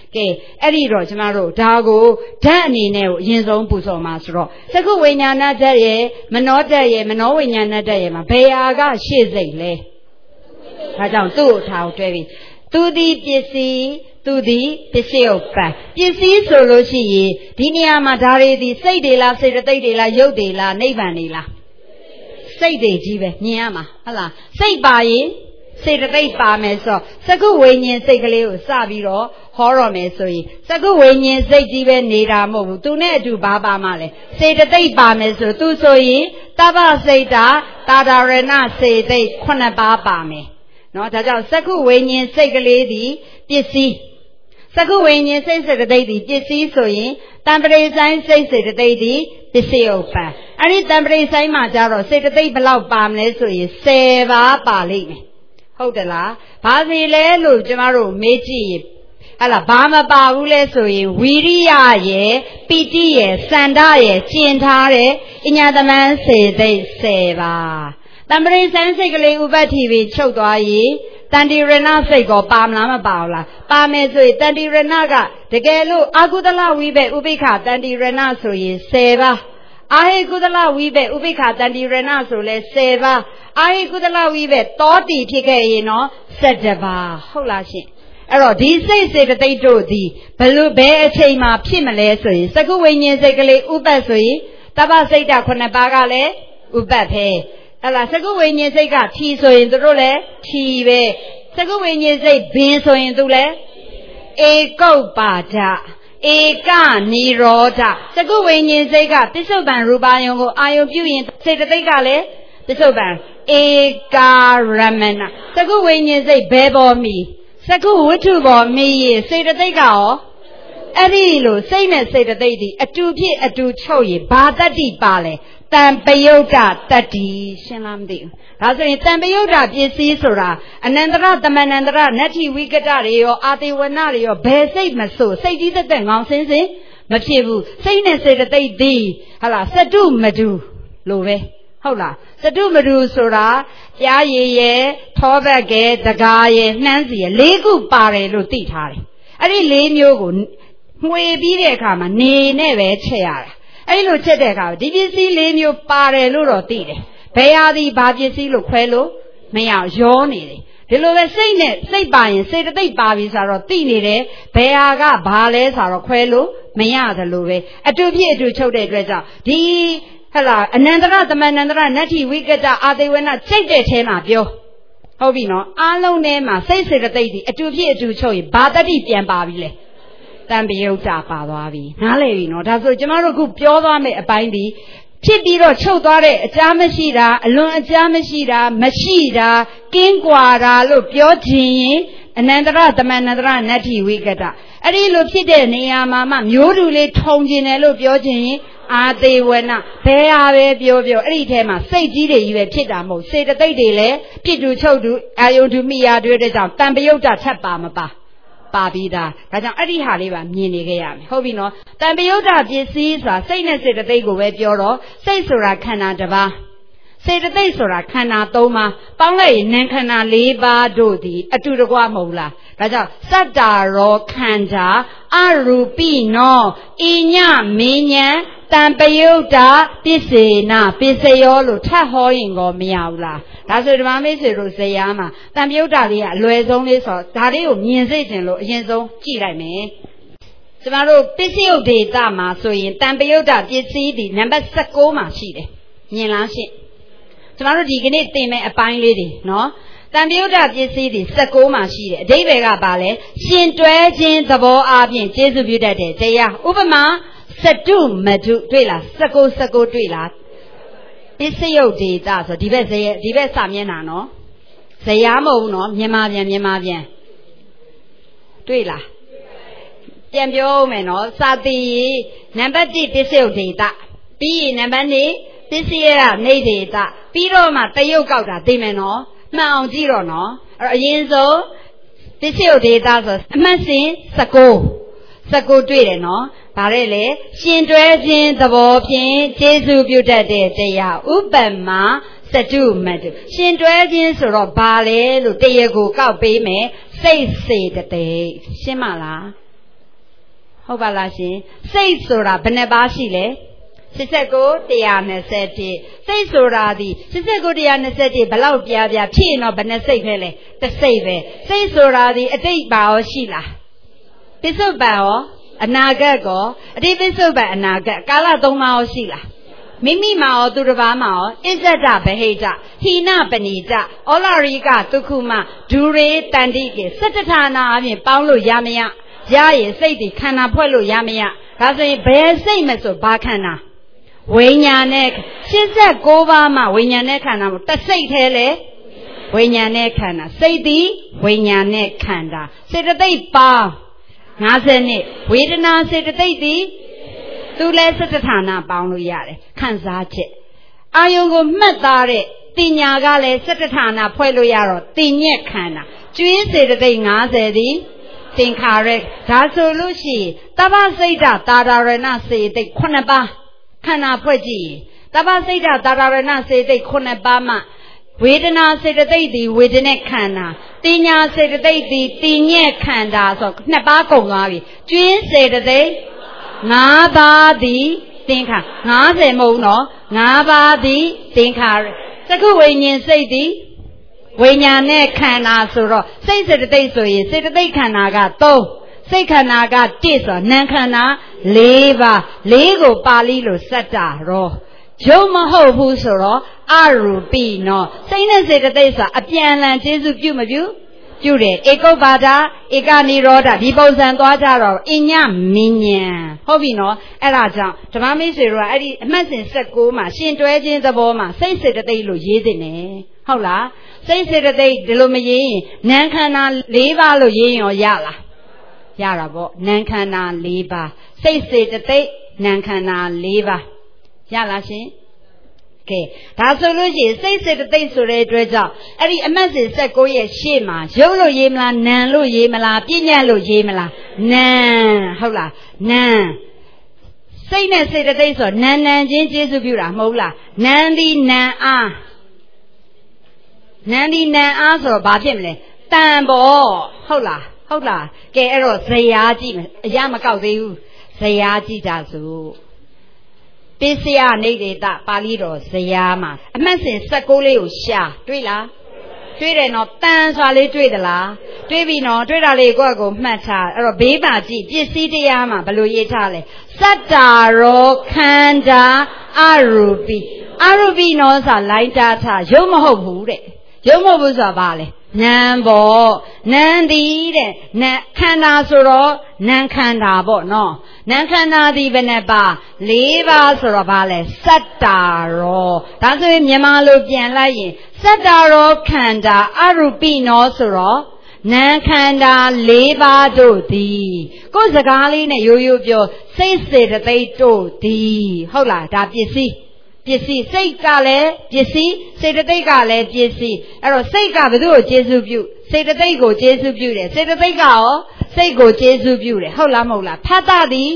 che eriro chiamaro dago dani ne yinzong puso masro saku vinyana daye mano vinyana daye ma beaga shizai le hajang tu thao twebi tu di pisi tu di pisiopa pisi solo shi di niya ma dare di sai de la sai tatai de la yuk de la nibbana ni la sai de ji be nyin ya ma hala sai pa yin sai tatai pa me so saku vinyan sai kale ko sa pi ro ho ro me so yin saku vinyan sai ji be neda mo bu tu ne atu ba pa ma le sai tatai pa me so tu so yin taba sai ta tadarana sai tai 9 pa pa me no da jaw saku vinyan sai kale di pisi saku vinyan sai sai tatai di pisi so yin tampare sai sai tatai di pisiopa ani tampare sai ma ja ro sai tatai blau pa me le so yin 10 pa pa lai meဟုတ်တယ်လားဘာစီလဲလို့ကျမတို့မေးကြည့်ဟလာဘာမပါဘူးလဲဆိုရင်ဝီရိယရဲ့ပီတိရဲ့စန္ဒရဲ့ကျင်ထားတဲ့အညာသမန်းစေသိ10ပါတံပရိစံစိတ်ကလေးဥပတ္တိပြီးချုပ်သွားရင်တန်တိရဏစိတ်ကောပါမလားမပါဘူးလားပါမယ်ဆိုရင်တန်တိရဏကတကယ်လို့အာကုသလဝိဘက်ဥပိ္ပခတန်တိရဏဆိုရင်10ပါအာဟိကုသလဝိဘက်ဥပိ္ပခတန်တိရဏဆိုလဲ10ပါအာဟိကုသလဝိဘက်တောတိဖြစ်ခဲ့ရင်နော်17ပါဟုတ်လားရှင်အဲ့တော့ဒီစိတ်စေတသိက်တို့ဒီဘလို့ဘယ်အချိန်မှာဖြစ်မလဲဆိုရင်စကုဝိညာဉ်စိတ်ကလေးဥပတ်ဆိုရင်တပ္ပစိတ်ဓာတ်9ပါးကလည်းဥပတ်ပဲအဲ့လားစကုဝိညာဉ်စိတ်ကထီဆိုရင်တို့လည်းထီပဲစကုဝိညာဉ်စိတ်ဘင်းဆိုရင်သူလည်းဧကုပ္ပါဒဧကနိရောဓစကုဝိညာဉ်စိတ်ကပစ္စုပ္ပန်ရူပယုံကိုအာယုပြုရင်စေတသိက်ကလည်းပစ္စုပ္ပန်ဧကာရမဏစကုဝိညာဉ်စိတ်ဘယ်ပေါ်မီစကုဝိတ္ထုပေါ်မီရေစေတသိက်ကရောအဲ့ဒီလိုစိတ်နဲ့စေတသိက်ဒီအတူဖြစ်အတူချုပ်ရေဘာတတ္တိပါလဲတံပယုတ်တတတ္တိရှင်းလားမသိဘူးဒါဆိုရင်တံပယုတ်တပစ္စည်းဆိုတာအနန္တရသမဏန္တရနတ္ထိဝိကတတွေရောအာတိဝနတွေရောဘယ်စိတ်မဆိုစိတ်ကြီးသက်သက်ငောင်စင်းစင်းမဖြစ်ဘူးစိတ်နဲ့စေတသိက်ဒီဟလာစတုမတုလို့ပဲဟုတ်လားစတုမတုဆိုတာပြားရည်ရဲ့ထောဘက်ကဲတကားရဲ့နှမ်းစီရဲ့၄ခုပါတယ်လို့သိထားတယ်အဲ့ဒီ၄မျိုးကိုမှွေပြီးတဲ့အခါမှာနေနဲ့ပဲချက်ရတာအဲ့လိုချက်တဲ့အခါဒီပစ္စည်း၄မျိုးပါတယ်လို့တော့သိတယ်ဘယ်ဟာဒီဘာပစ္စည်းလို့ခွဲလို့မရရောနေတယ်ဒီလိုပဲစိတ်နဲ့စိတ်ပါရင်စေတသိက်ပါပြီဆိုတော့သိနေတယ်ဘယ်ဟာကဘာလဲဆိုတော့ခွဲလို့မရသလိုပဲအတူဖြစ်အတူချုပ်တဲ့အတွက်ကြောင့်ဒီဟလာအနန္တရသမဏန္တရနတ္ထိဝိကတအာတိဝနစိတ်တဲ့ထဲမှာပြောဟုတ်ပြီနော်အားလုံးထဲမှာစိတ်စေတသိက်ဒီအတူဖြစ်အတူချုပ်ရင်ဘာတတ္တိပြန်ပါပြီလဲတံပယုတ်တာပါသွားပြီနားလည်ပြီနော်ဒါဆိုကျမတို့ခုပြောသွားမယ့်အပိုင်းဒီဖြစ်ပြီးတော့ချုပ်သွားတဲ့အကြားမရှိတာအလွန်အကြားမရှိတာမရှိတာကင်းကွာတာလို့ပြောခြင်းရင်အနန္တရသမဏန္တရနတ္ထိဝိကတအဲ့ဒီလိုဖြစ်တဲ့နေရာမှာမှမျိုးတူလေးထုံခြင်းတယ်လို့ပြောခြင်းရင်အာသေဝနဘယ်ဟာပဲပြောအဲ့ဒီထဲမှာစိတ်ကြီးတွေကြီးပဲဖြစ်တာမဟုတ်စေတသိက်တွေလည်းဖြစ်တူချုပ်တူအာယုန်တူမိယာတွေတဲ့ကြောင့်တံပယုတ်တာထပ်ပါမပါပြီးသားဒါကြောင့်အဲ့ဒီဟာလေးပါမြင်နေခဲ့ရမယ်ဟုတ်ပြီနော်တံပယုတ်တာပစ္စည်းဆိုတာစိတ်နဲ့စေတသိက်ကိုပဲပြောတော့စိတ်ဆိုတာခန္ဓာတစ်ပါးစေတသိက်ဆိုတာခန္ဓာ3ပါးပေါင်းလိုက်ရင်နာမ်ခန္ဓာ4ပါးတို့သည်အတူတကွမဟုတ်လားဒါကြောင့်စတ္တာရောခန္ဓာအရူပိနောဣညမေညံတံပယုတ်တာပစ္စေနပစ္စယောလို့ထပ်ဟောရင်ကောမရဘူးလားဒါဆိုဓမ္မမိတ်ဆွေတို့ဇယားမှာတံပယုတ်တာလေးကအလွယ်ဆုံးလေးဆိုဒါလေးကိုမြင်စေချင်လို့အရင်ဆုံးကြည့်လိုက်မယ်ကျမတို့ပစ္စယုတ်ဒေတာမှာဆိုရင်တံပယုတ်တာပစ္စည်းဒီနံပါတ်16မှာရှိတယ်မြင်လားရှင့်ကျမတို့ဒီကနေ့သင်မယ့်အပိုင်းလေးတွေနော်တံပယုတ်တာပစ္စည်းဒီ16မှာရှိတယ်အဓိပ္ပာယ်ကဘာလဲရှင်တွဲခြင်းသဘောအားဖြင့်ကျေစုပြုတတ်တဲ့တရားဥပမာစတုမတုတွေ့လား19တွေ့လားပစ္စယုတ်ဒေတာဆိုဒီဘက်စာမျက်နှာနော်ဇယားမဟုတ်ဘူးနော်မြန်မာပြန်တွေ့လားပြန်ပြောဦးမယ်နော်စာတိနံပါတ်1ပစ္စယုတ်ဒေတာပြီးရင်နံပါတ်2ပစ္စယနေဒေတာပြီးတော့မှတရုတ်ကောက်တာသိမယ်နော်မှန်အောင်ကြည့်တော့နော်အဲ့တော့အရင်ဆုံးပစ္စယုတ်ဒေတာဆိုအမှတ်စဉ်19တွေ့တယ်နော်ဗါတဲ့လေရှင်တွဲခြင်းသဘောဖြင့်ကျေစုပြုတတ်တဲ့တရားဥပမာစတုမတုရှင်တွဲခြင်းဆိုတော့ဘာလဲလို့တရားကိုကောက်ပေးမယ်စိတ်စေတသိက်ရှင်းမလားဟုတ်ပါလားရှင်စိတ်ဆိုတာဘယ်နှပါးရှိလဲ89 121စိတ်ဆိုတာဒီ89 121ဘလောက်ပြားဖြစ်ရင်တော့ဘယ်နှစိတ်ပဲလဲတစ်စိတ်ပဲစိတ်ဆိုတာဒီအတိတ်ပါရောရှိလားပစ္စုပန်ရောအနာဂတ်ကောအတိတ်ပစ္စုပန်အနာဂတ်ကာလ3ပါးရောရှိလားမိမိမှာရောသူတစ်ပါးမှာရောအစ္ဆဒဗဟိတဟိနပဏိတဩလရိကဒုက္ခမဒူရေတန္တိကေ17ဌာနအပြင်ပေါင်းလို့ရမရရရင်စိတ်ဒီခန္ဓာဖွဲ့လို့ရမရဒါဆိုရင်ဘယ်စိတ်မဆိုဘာခန္ဓာဝိညာဉ်နဲ့89ပါးမှာဝိညာဉ်နဲ့ခန္ဓာမို့တစ်စိတ်သေးလေဝိညာဉ်နဲ့ခန္ဓာစိတ်သည်ဝိညာဉ်နဲ့ခန္ဓာစေတသိက်ပေါင်း50နှစ်ဝေဒနာစေတသိက်သည်သူလဲ17ဌာနပေါင်းလို့ရတယ်ခံစားချက်အာယုံကိုမှတ်သားတဲ့တင်ညာကလည်း17ဌာနဖွဲ့လို့ရတော့တင်ညက်ခန္ဓာကျွင်းစေတသိက်50သည်သင်္ခါရဒါဆိုလို့ရှိရင်တပ္ပစိတ်တာတာရဏစေတိတ်9ပါးခန္ဓာဖွဲ့ကြည့်ရင်တပ္ပစိတ်တာတာရဏစေတိတ်9ပါးမှဝေဒနာစေတသိက်သည်ဝေဒနဲ့ခန္ဓာတင်ညာစေတသိက်သည်တင်ညက်ခန္ဓာဆို2ပါးကုန်သွားပြီကျွင်းစေတသိက်5ပါးသည်သင်္ခါ50မဟုတ်နော်5ပါးသည်သင်္ခါရသက္ခုဝိညာဉ်စိတ်သည်ဝိညာဉ်နဲ့ခန္ဓာဆိုတော့စိတ်စေတသိက်ဆိုရင်စေတသိက်ခန္ဓာက3စိတ်ခန္ဓာက1ဆိုနာမ်ခန္ဓာ4ပါး4ကိုပါဠိလိုစက်တာရောယုံမဟုတ်ဘူးဆိုတော့အရူပိနောစိတ်နဲ့စေတသိက်ဆိုအပြန်အလှန်ကျေစုပြုမပြုပြုတယ်ဧကုပ္ပါဒဧကနိရောဓဒီပုံစံသွားကြတော့အညမဉ္ဉံဟုတ်ပြီနော်အဲ့ဒါကြောင့်ဓမ္မမိတ်ဆွေတို့ကအဲ့ဒီအမှတ်စဉ်16မှာရှင်တွဲခြင်းသဘောမှာစိတ်စေတသိက်လို့ရေးတင်တယ်ဟုတ်လားစိတ်စေတသိက်ဒီလိုမရေးရင်နာမ်ခန္ဓာ4ပါးလို့ရေးရင်ရောရလားရတာပေါ့နာမ်ခန္ဓာ4ပါးစိတ်စေတသိက်နာမ်ခန္ဓာ4ပါးရလားရှင်ကဲဒါဆိုလို့ရှိရင်စိတ်စေတသိက်ဆိုတဲ့အတွက်ကြောင့်အဲ့ဒီအမှတ်စဉ်16ရဲ့ရှေ့မှာရုပ်လို့ရေးမလားနာမ်လို့ရေးမလားပညာလို့ရေးမလားနာမ်ဟုတ်လားနာမ်စိတ်နဲ့စေတသိက်ဆိုနာမ်ချင်းကျေစုပြုတာမဟုတ်လားနာမ်ဒီနာမ်အားနာမ်ဒီနာမ်အားဆိုတော့ဘာဖြစ်မလဲတန်ပေါ့ဟုတ်လားကဲအဲ့တော့ဇရာကြည့်မယ်အရာမကောက်သေးဘူးဇရာကြည့်ကြစို့ပိစယနိဒေတပါဠိတော်ဇယားမှာအမှတ်စဉ်16လေးကိုရှာတွေ့လားတွေ့တယ်နော်တန်စွာလေးတွေ့သလားတွေ့ပြီနော်တွေ့တာလေးကိုယ့်ကိုမှတ်ထားအဲ့တော့ဘေးပါကြည့်ပစ္စည်းတရားမှာဘယ်လိုရေးထားလဲစတ္တာရောခန္ဓာအရူပိနော်ဆိုလိုင်းတာထားရုပ်မဟုတ်ဘူးတဲ့ရုပ်မဟုတ်ဘူးဆိုတာဘာလဲနာမ်ပေါ့နာမ်သည်တဲ့နာခန္ဓာဆိုတော့နာမ်ခန္ဓာပေါ့နော်နာမ်ခန္ဓာသည်ဘယ်နှပါ4ပါးဆိုတော့ဘာလဲစတ္တာရောဒါဆိုရင်မြန်မာလိုပြန်လိုက်ရင်စတ္တာရောခန္ဓာအရူပိနောဆိုတော့နာမ်ခန္ဓာ4ပါးတို့သည်ကိုယ်စကားလေးနဲ့ရိုးရိုးပြောစိတ်စေတသိက်တို့သည်ဟုတ်လားဒါပစ္စည်းစိတ်ကလည်းပစ္စည်းစေတသိက်ကလည်းပစ္စည်းအဲ့တော့စိတ်ကဘယ်သူ့ကိုကျေစုပြုစေတသိက်ကိုကျေစုပြုတယ်စေတသိက်ကရောစိတ်ကိုကျေစုပြုတယ်ဟုတ်လားမဟုတ်လားဖတ်တာသည်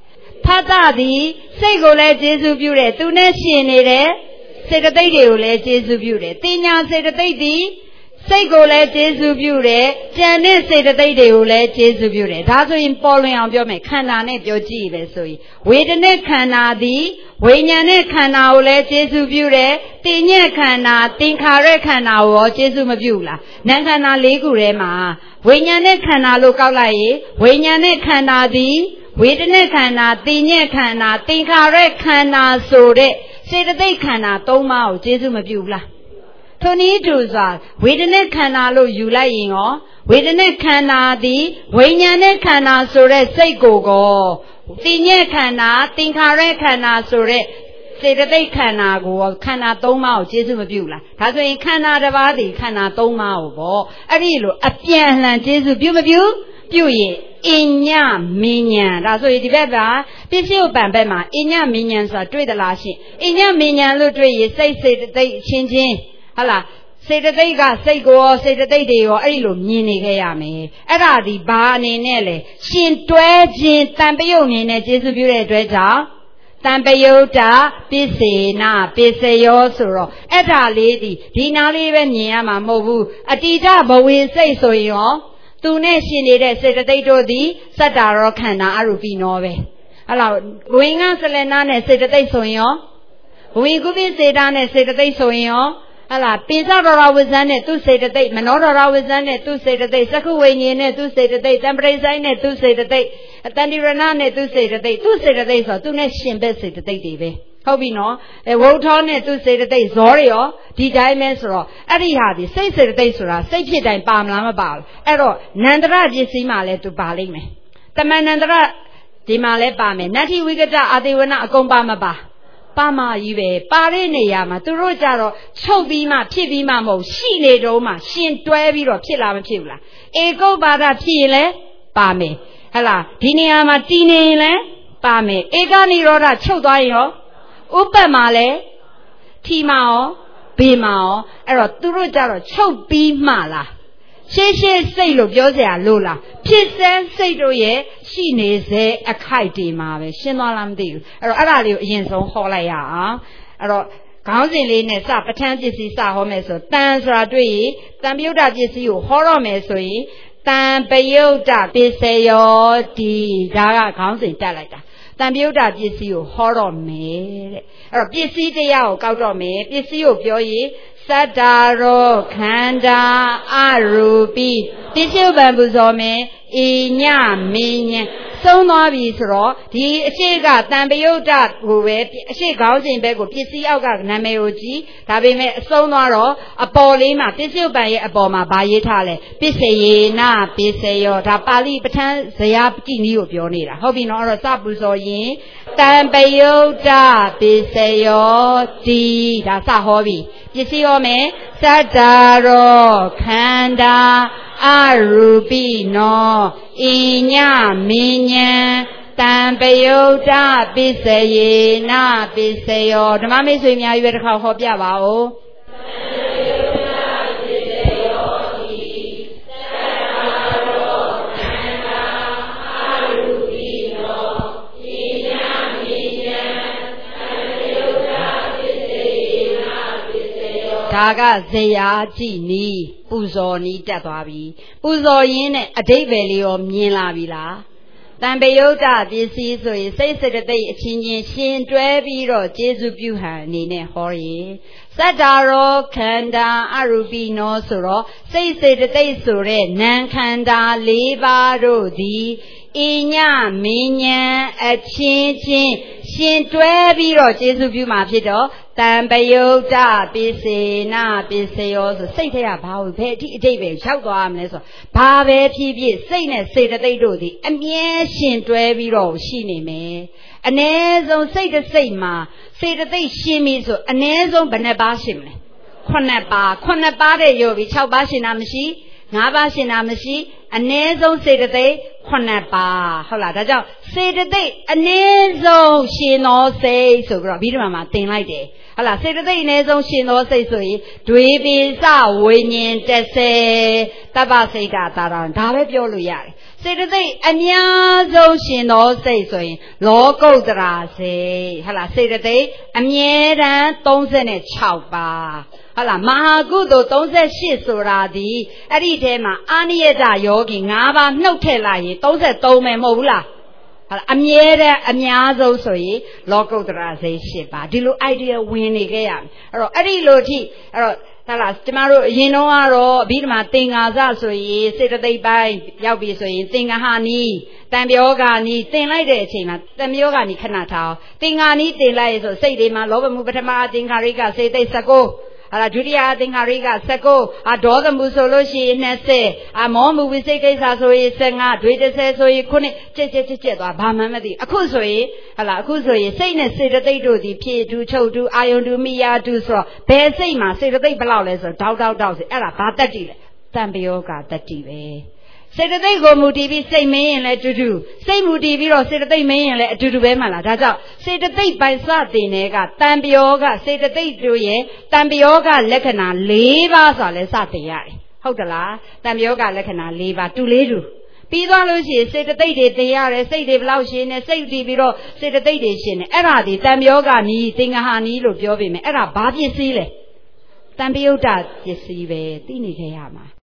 စိတ်ကိုလည်းကျေစုပြုတယ်သူနဲ့ရှင်နေတဲ့စေတသိက်တွေကိုလည်းကျေစုပြုတယ်တင်ညာစေတသိက်သည်စိတ်ကိုလည်းကျေစုပြုတယ်ကြံတဲ့စေတသိက်တွေကိုလည်းကျေစုပြုတယ်ဒါဆိုရင်ပေါ်လွင်အောင်ပြောမယ်ခန္ဓာနဲ့ပြောကြည့်ပဲဆိုရင်ဝေဒနာခန္ဓာသည်ဝိညာဉ်နဲ့ခန္ဓာကိုလည်းကျေစုပြုတယ်တင်ညက်ခန္ဓာသင်္ခါရခန္ဓာကိုရောကျေစုမပြုလားနာမ်ခန္ဓာ၄ခုထဲမှာဝိညာဉ်နဲ့ခန္ဓာလို့ကောက်လိုက်ရင်ဝိညာဉ်နဲ့ခန္ဓာသည်ဝေဒနာခန္ဓာတင်ညက်ခန္ဓာသင်္ခါရခန္ဓာဆိုတဲ့စေတသိက်ခန္ဓာ၃ပါးကိုကျေစုမပြုလားထိုနည်းတူစွာဝေဒနာခန္ဓာလို့ယူလိုက်ရင်ရောဝေဒနာခန္ဓာသည်ဝိညာဉ်နဲ့ခန္ဓာဆိုတဲ့စိတ်ကိုတင်ညက်ခန္ဓာသင်္ခါရခန္ဓာဆိုတဲ့စေတသိက်ခန္ဓာကိုခန္ဓာ၃ပါးကိုကျေစုမပြုလားဒါဆိုရင်ခန္ဓာတစ်ပါးသည်ခန္ဓာ၃ပါးကိုပေါ့အဲ့ဒီလိုအပြန်အလှန်ကျေစုပြုမပြုရင်အညမဉ္ဉံဒါဆိုရင်ဒီဘက်ကပစ္စည်းဥပ္ပံဘက်မှာအညမဉ္ဉံဆိုတာတွေ့သလားရှင်အညမဉ္ဉံလို့တွေ့ရင်စိတ်စေတသိက်ချင်းဟုတ်လားစေတသိက်ကစိတ်ကိုရောစေတသိက်တွေရောအဲ့ဒီလိုမြင်နေခဲ့ရမယ်အဲ့ဒါဒီဘာအနေနဲ့လဲရှင်တွဲခြင်းတန်ပယုတ်မြင်နဲ့ကျေစုပြုတဲ့အတွက်ကြောင့်တန်ပယုတ်တာပစ္စေနာပစ္စယောဆိုတော့အဲ့ဒါလေးဒီနားလေးပဲမြင်ရမှာမဟုတ်ဘူးအတိတဘဝင်စိတ်ဆိုရင်ရောသူနဲ့ရှင်နေတဲ့စေတသိက်တို့သည်စတ္တာရောခန္ဓာအရူပိနောပဲအဲ့လောက်ဝိငါစလနာနဲ့စေတသိက်ဆိုရင်ရောဝိကုပိစေတာနဲ့စေတသိက်ဆိုရင်ရောဟလာပိစတော်ရဝဇ္ဇန်နဲ့သူစေတသိက်မနောတော်ရဝဇ္ဇန်နဲ့သူစေတသိက်သက္ခုဝိညာဉ်နဲ့သူစေတသိက်တံပရိဆိုင်နဲ့သူစေတသိက်အတန္တိရဏနဲ့သူစေတသိက်ဆိုသူနဲ့ရှင်ဘက်စေတသိက်တွေပဲဟုတ်ပြီနော်ဝုထောနဲ့သူစေတသိက်ဇောတွေရောဒီတိုင်းပဲဆိုတော့အဲ့ဒီဟာဒီစိတ်စေတသိက်ဆိုတာစိတ်ဖြစ်တိုင်းပါမလားမပါဘူးအဲ့တော့နန္တရပစ္စည်းမှလည်းသူပါလိမ့်မယ်တမန်နန္တရဒီမှာလည်းပါမယ်နတ္ထိဝိကတအာတိဝနအကုန်ပါမပါပါမကြီးပဲပါတဲ့နေရာမှာသူတို့ကြတော့ချုပ်ပြီးမှဖြစ်ပြီးမှမဟုတ်ရှိနေတော့မှရှင်တွဲပြီးတော့ဖြစ်လာမဖြစ်ဘူးလားဧကုပ္ပါဒဖြစ်ရင်လည်းပါမယ်ဟဲ့လားဒီနေရာမှာတည်နေရင်လည်းပါမယ်ဧကနိရောဓချုပ်သွားရင်ရောဥပ္ပမှာလည်းထီမှာရောဘေးမှာရောအဲ့တော့သူတို့ကြတော့ချုပ်ပြီးမှလားရှေးရှေးစိတ်လို့ပြောเสียလို့လားဖြစ်စဲစိတ်တို့ရဲ့ရှိနေစေအခိုက်တွေမှာပဲရှင်းသွားလားမသိဘူးအဲ့တော့အဲ့ဒါလေးကိုအရင်ဆုံးဟောလိုက်ရအောင်အဲ့တော့ခေါင်းစဉ်လေးနဲ့စပဋ္ဌာန်းပစ္စည်းစဟောမယ်ဆိုတန်ဆိုတာတွေ့ရင်တန်ပယုတ်တပစ္စည်းကိုဟောတော့မယ်ဆိုရင်တန်ပယုတ်တပစ္စယောဒီဒါကခေါင်းစဉ်တက်လိုက်တာတန်ပယုတ်တပစ္စည်းကိုဟောတော့မယ်တဲ့အဲ့တော့ပစ္စည်းတရားကိုကောက်တော့မယ်ပစ္စည်းကိုပြောရင်စတ္တာရောခန္ဓာအရူပိပစ္စုပန်ပူဇော်မယ်ဤညမင်းညဆုံးသွားပြီဆိုတော့ဒီအရှိကတန်ပယုတ်တဟိုပဲအရှိခေါင်းစဉ်ဘက်ကိုပစ္စည်းအောက်ကနာမည်ကိုကြည့်ဒါပေမဲ့အဆုံးသွားတော့အပေါ်လေးမှာပစ္စုပန်ရဲ့အပေါ်မှာဗာရေးထားလဲပစ္စယေနပစ္စယောဒါပါဠိပဋ္ဌာန်းဇယာပတိနည်းကိုပြောနေတာဟုတ်ပြီနော်အဲ့တော့စပူဇော်ရင်တန်ပယုတ်တပစ္စယောဒီဒါစဟောပြီပစ္စည်းဟောမယ်စတ္တာရောခန္ဓာအရူပိနောဤညမင်းညံတံပယုတ်တပစ္စယေနပစ္စယောဓမ္မမိတ်ဆွေများရွယ်တစ်ခါဟောပြပါဦးဒါကဇရာကြည့်နီးပူဇော်နီးတက်သွားပြီပူဇော်ရင်းနဲ့အဓိပ္ပာယ်လေးရောမြင်လာပြီလားတံပယုတ်တပစ္စည်းဆိုရင်စိတ်စေတသိက်အချင်းချင်းရှင်တွဲပြီးတော့ကျေစုပြုဟန်အနေနဲ့ဟောရင်စတ္တာရောခန္ဓာအရူပိနောဆိုတော့စိတ်စေတသိက်ဆိုတဲ့နာမ်ခန္ဓာ၄ပါးတို့သည်ဤညမင်းညံအချင်းချင်းရှင်တွဲပြီးတော့ကျေစုပြုမှာဖြစ်တော့တံပယုတ်တပစ္စေနပစ္စယောဆိုစိတ်ထဲကဘာလို့ဘယ်အထိအတိတ်ပဲရောက်သွားမလဲဆိုဘာပဲဖြစ်ဖြစ်စိတ်နဲ့စေတသိက်တို့ဒီအမြဲရှင်တွဲပြီးတော့ရှိနေမယ်အ ਨੇ ဆုံးစိတ်တစ်စိတ်မှာစေတသိက်ရှင်ပြီဆိုအ ਨੇ ဆုံးဘယ်နှပါးရှင်မလဲ9ပါးတဲ့ရောပြီ6ပါးရှင်တာမရှိ5ပါးရှင်တာမရှိအ ਨੇ ဆုံးစေတသိက်9ပါးဟုတ်လားဒါကြောင့်စေတသိက်အ ਨੇ ဆုံးရှင်သောစိတ်ဆိုပြီးတော့ပြီးတော့မှသင်လိုက်တယ်ဟုတ်လားစေတသိက်အ ਨੇ ဆုံးရှင်သောစိတ်ဆိုရင်ဒွေပိစဝိညာဉ်30တပ္ပစိတ်တာတာဒါပဲပြောလို့ရတယ်စေတသိက်အများဆုံးရှင်သောစိတ်ဆိုရင်လောကုတ္တရာစိတ်ဟုတ်လားစေတသိက်အမြဲတမ်း36ပါးဟုတ်လားမဟာကုသိုလ်38ဆိုတာဒီအဲ့ဒီထဲမှာအာနိယတယောဂီ9ပါးနှုတ်ထည့်လိုက်ရင်33ပဲမဟုတ်ဘူးလားဟုတ်လားအမြဲတမ်းအများဆုံးဆိုရင်လောကုတ္တရာစိတ်8ပါးဒီလို idea ဝင်နေခဲ့ရမယ်အဲ့တော့အဲ့ဒီလိုထိအဲ့တော့ဟုတ်လားကျမတို့အရင်တော့ကတော့အဘိဓမ္မာသင်္ဃာစဆိုရင်စေတသိက်ပိုင်းရောက်ပြီဆိုရင်သင်္ဃဟာနီးတံပြောဂာနီးသင်လိုက်တဲ့အချိန်မှာတံပြောဂာနီးခဏထားအောင်သင်္ဃာနီးသင်လိုက်ဆိုစိတ်တွေမှာလောဘမှုပထမအသင်္ခါရိကစေသိက်19ဟာဒုတိယအသင်္ခါရိက19ဒေါသမှုဆိုလို့ရှိရင်20မောမှုဝိစိတ်ကိစ္စဆိုရင်15ဒွေ30ဆိုရင်9ကျက်သွားဘာမှမသိအခုဆိုရင်ဟလာအခုဆိုရင်စိတ်နဲ့စေတသိက်တို့ဒီဖြည့်တူချုပ်တူအာယုန်တူမိယာတူဆိုတော့ဘယ်စိတ်မှာစေတသိက်ဘယ်လောက်လဲဆိုတော့တောက်ဆိုအဲ့ဒါဘာတတ္တိလဲတံပယောဂတတ္တိပဲစေတသိက်ကိုမူတည်ပြီးစိတ်မင်းရင်လည်းအတူတူစိတ်မူတည်ပြီးတော့စေတသိက်မင်းရင်လည်းအတူတူပဲမှလားဒါကြောင့်စေတသိက်ပိုင်စတင်တဲ့ကတံပယောဂစေတသိက်တို့ရဲ့တံပယောဂလက္ခဏာ4ပါးဆိုတာလည်းစတင်ရတယ်ဟုတ်တလားတံပယောဂလက္ခဏာ4ပါးတူလေးတူပြီးသွားလို့ရှိရင်စေတသိက်တွေတင်ရတယ်စိတ်တွေဘလောက်ရှင်နေစိတ်တည်ပြီးတော့စေတသိက်တွေရှင်နေအဲ့ဒါဒီတံပယောဂနီးသင်္ဃဟာနီးလို့ပြောပေမယ်အဲ့ဒါဘာပစ္စည်းလဲတံပယုတ်တပစ္စည်းပဲသိနေခဲ့ရမှာ